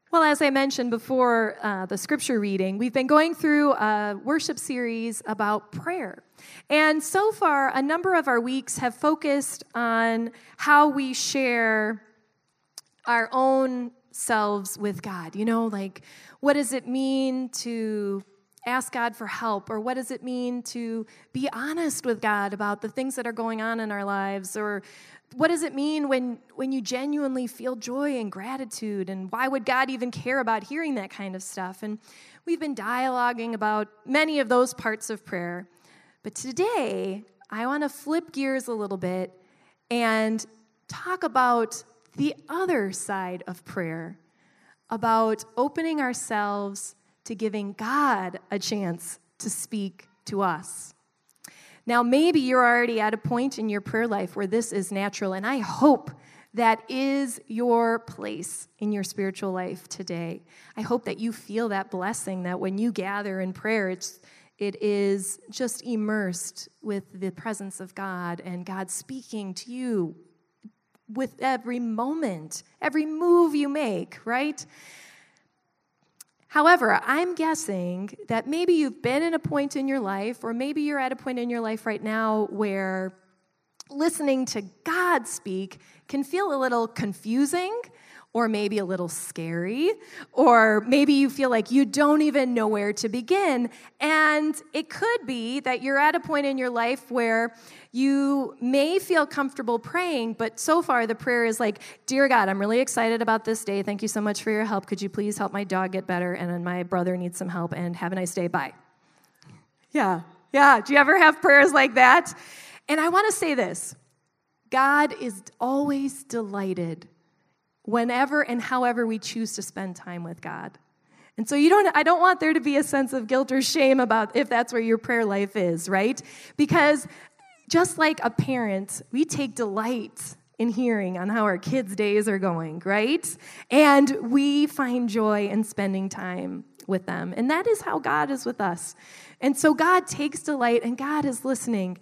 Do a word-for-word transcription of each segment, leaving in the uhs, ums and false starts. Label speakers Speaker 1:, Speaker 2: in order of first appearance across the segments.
Speaker 1: Well, as I mentioned before uh, the scripture reading, we've been going through a worship series about prayer. And so far, a number of our weeks have focused on how we share our own selves with God. You know, like, what does it mean to ask God for help? Or what does it mean to be honest with God about the things that are going on in our lives? Or what does it mean when, when you genuinely feel joy and gratitude? And why would God even care about hearing that kind of stuff? And we've been dialoguing about many of those parts of prayer. But today, I want to flip gears a little bit and talk about the other side of prayer, about opening ourselves to giving God a chance to speak to us. Now, maybe you're already at a point in your prayer life where this is natural, and I hope that is your place in your spiritual life today. I hope that you feel that blessing, that when you gather in prayer, it's, it is just immersed with the presence of God and God speaking to you with every moment, every move you make, right? However, I'm guessing that maybe you've been in a point in your life, or maybe you're at a point in your life right now where listening to God speak can feel a little confusing, or maybe a little scary, or maybe you feel like you don't even know where to begin. And it could be that you're at a point in your life where you may feel comfortable praying, but so far the prayer is like, "Dear God, I'm really excited about this day. Thank you so much for your help. Could you please help my dog get better? And then my brother needs some help, and have a nice day. Bye." Yeah, yeah. Do you ever have prayers like that? And I want to say this. God is always delighted whenever and however we choose to spend time with God. And so you don't, I don't want there to be a sense of guilt or shame about if that's where your prayer life is, right? Because just like a parent, we take delight in hearing on how our kids' days are going, right? And we find joy in spending time with them. And that is how God is with us. And so God takes delight, and God is listening.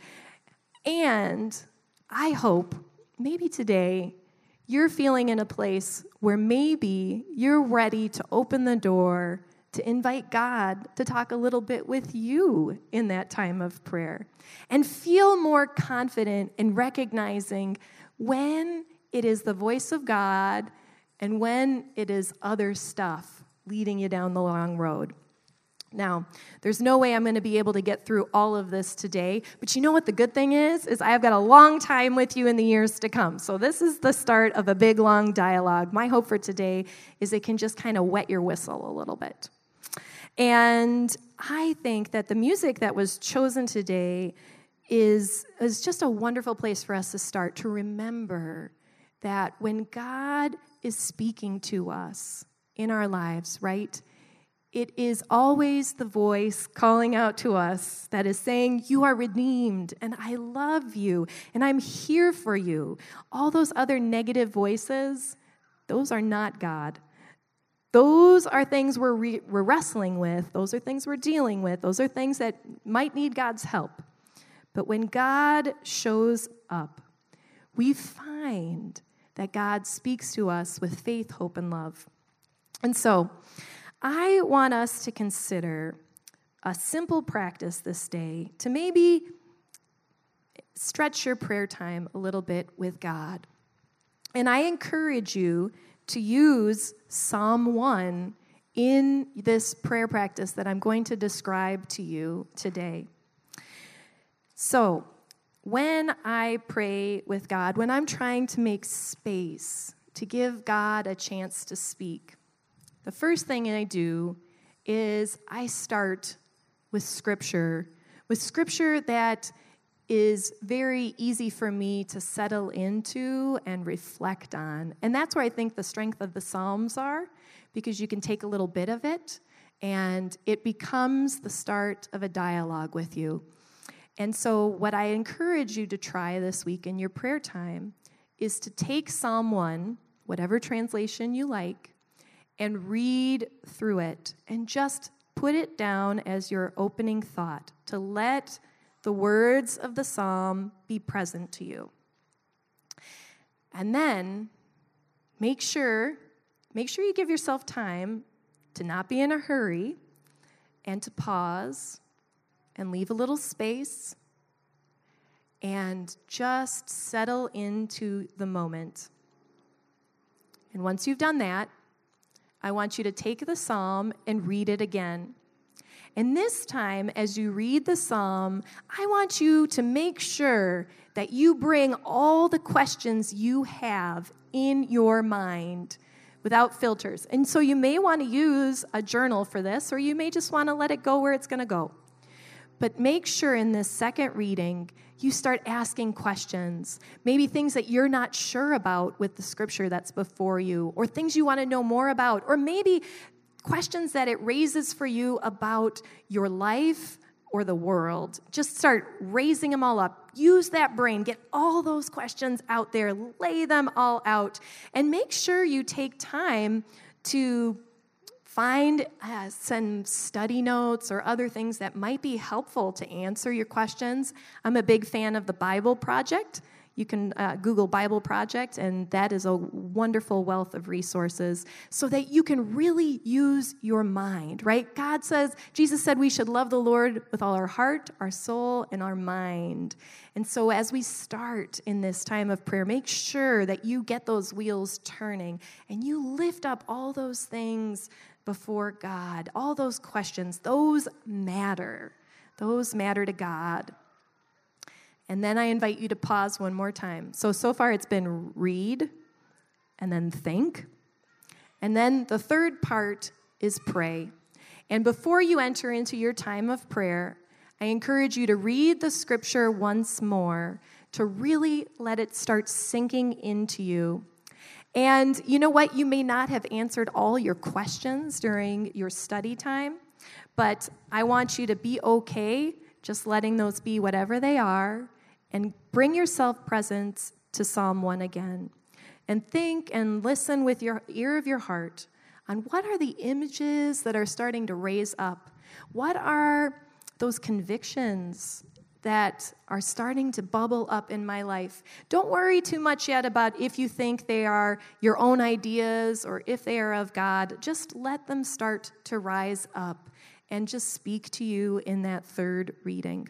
Speaker 1: And I hope maybe today you're feeling in a place where maybe you're ready to open the door to invite God to talk a little bit with you in that time of prayer, and feel more confident in recognizing when it is the voice of God and when it is other stuff leading you down the long road. Now, there's no way I'm going to be able to get through all of this today, but you know what the good thing is? Is I've got a long time with you in the years to come. So this is the start of a big, long dialogue. My hope for today is it can just kind of wet your whistle a little bit. And I think that the music that was chosen today is, is just a wonderful place for us to start, to remember that when God is speaking to us in our lives, right, it is always the voice calling out to us that is saying, "You are redeemed, and I love you, and I'm here for you." All those other negative voices, those are not God. Those are things we're, re- we're wrestling with. Those are things we're dealing with. Those are things that might need God's help. But when God shows up, we find that God speaks to us with faith, hope, and love. And so I want us to consider a simple practice this day to maybe stretch your prayer time a little bit with God. And I encourage you to use Psalm one in this prayer practice that I'm going to describe to you today. So, when I pray with God, when I'm trying to make space to give God a chance to speak, the first thing I do is I start with Scripture, with Scripture that is very easy for me to settle into and reflect on. And that's where I think the strength of the Psalms are, because you can take a little bit of it, and it becomes the start of a dialogue with you. And so what I encourage you to try this week in your prayer time is to take Psalm one, whatever translation you like, and read through it, and just put it down as your opening thought, to let the words of the psalm be present to you. And then make sure, make sure you give yourself time to not be in a hurry and to pause and leave a little space and just settle into the moment. And once you've done that, I want you to take the psalm and read it again. And this time, as you read the psalm, I want you to make sure that you bring all the questions you have in your mind without filters. And so you may want to use a journal for this, or you may just want to let it go where it's going to go. But make sure in this second reading, you start asking questions, maybe things that you're not sure about with the scripture that's before you, or things you want to know more about, or maybe questions that it raises for you about your life or the world. Just start raising them all up. Use that brain. Get all those questions out there. Lay them all out. And make sure you take time to find uh, some study notes or other things that might be helpful to answer your questions. I'm a big fan of the Bible Project. You can uh, Google Bible Project, and that is a wonderful wealth of resources so that you can really use your mind, right? God says, Jesus said we should love the Lord with all our heart, our soul, and our mind. And so as we start in this time of prayer, make sure that you get those wheels turning and you lift up all those things before God, all those questions. Those matter. Those matter to God. And then I invite you to pause one more time. So, so far it's been read and then think. And then the third part is pray. And before you enter into your time of prayer, I encourage you to read the scripture once more to really let it start sinking into you. And you know what? You may not have answered all your questions during your study time, but I want you to be okay just letting those be whatever they are, and bring yourself present to Psalm one again. And think and listen with your ear of your heart on what are the images that are starting to raise up? What are those convictions that are starting to bubble up in my life? Don't worry too much yet about if you think they are your own ideas or if they are of God. Just let them start to rise up and just speak to you in that third reading.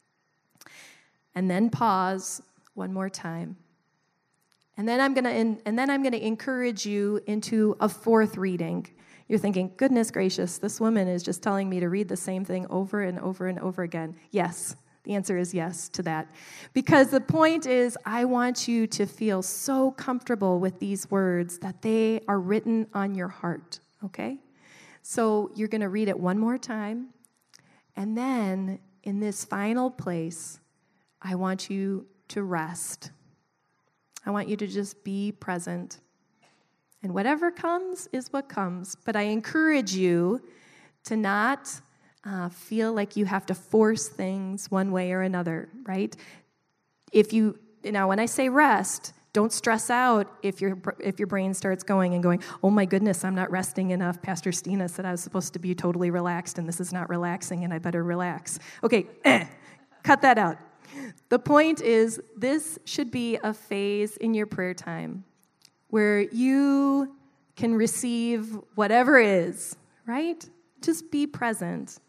Speaker 1: And then pause one more time. And then I'm going to and then I'm going to encourage you into a fourth reading. You're thinking, goodness gracious, this woman is just telling me to read the same thing over and over and over again. Yes, the answer is yes to that. Because the point is, I want you to feel so comfortable with these words that they are written on your heart, okay? So you're going to read it one more time, and then in this final place, I want you to rest. I want you to just be present. And whatever comes is what comes. But I encourage you to not uh, feel like you have to force things one way or another, right? If you, now when I say rest, don't stress out if your if your brain starts going and going, oh my goodness, I'm not resting enough. Pastor Stina said I was supposed to be totally relaxed, and this is not relaxing, and I better relax. Okay, eh, cut that out. The point is, this should be a phase in your prayer time where you can receive whatever is, right? Just be present.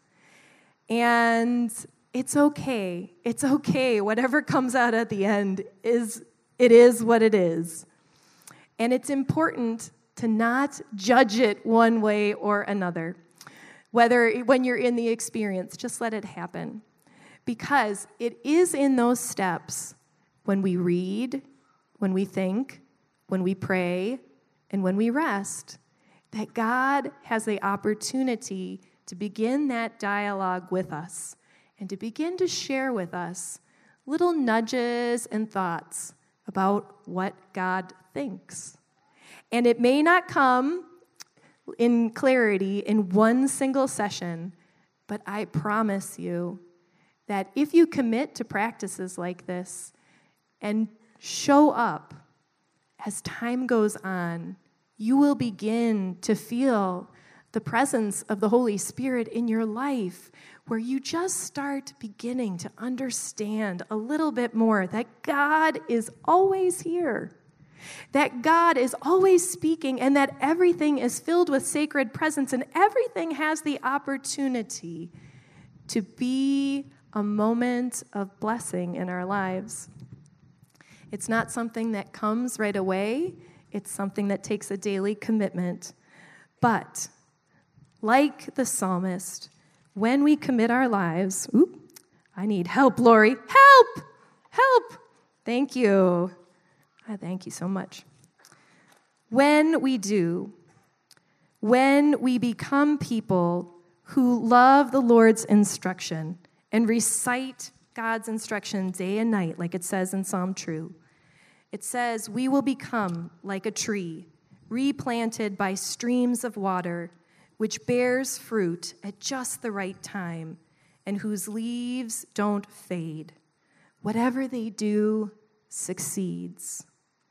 Speaker 1: And it's okay. It's okay. Whatever comes out at the end is It is what it is. And it's important to not judge it one way or another. Whether when you're in the experience, just let it happen. Because it is in those steps, when we read, when we think, when we pray, and when we rest, that God has the opportunity to begin that dialogue with us and to begin to share with us little nudges and thoughts about what God thinks. And it may not come in clarity in one single session, but I promise you that if you commit to practices like this and show up as time goes on, you will begin to feel the presence of the Holy Spirit in your life, where you just start beginning to understand a little bit more that God is always here. that God is always speaking and that everything is filled with sacred presence and everything has the opportunity to be a moment of blessing in our lives. It's not something that comes right away. It's something that takes a daily commitment. But like the psalmist, when we commit our lives, oop, I need help, Lori. Help! Help! Thank you. I thank you so much. When we do, when we become people who love the Lord's instruction and recite God's instruction day and night, like it says in Psalm two, it says, we will become like a tree replanted by streams of water, which bears fruit at just the right time, and whose leaves don't fade. Whatever they do succeeds.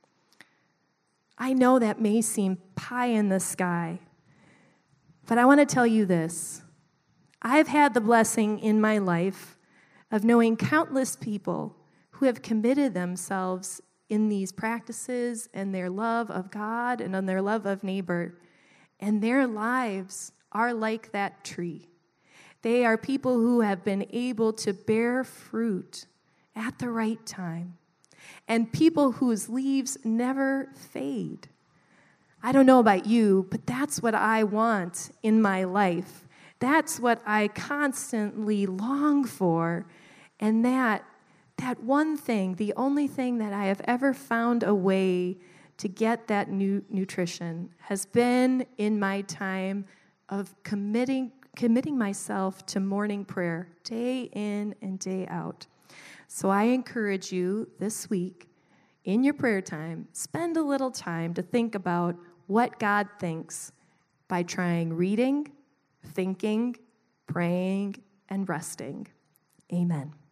Speaker 1: I know that may seem pie in the sky, but I want to tell you this. I've had the blessing in my life of knowing countless people who have committed themselves in these practices and their love of God and on their love of neighbor, and their lives are like that tree. They are people who have been able to bear fruit at the right time, and people whose leaves never fade. I don't know about you, but that's what I want in my life. That's what I constantly long for, and that that one thing, the only thing that I have ever found a way to get that new nutrition has been in my time of committing committing myself to morning prayer day in and day out. So I encourage you this week, in your prayer time, spend a little time to think about what God thinks by trying reading, thinking, praying, and resting. Amen.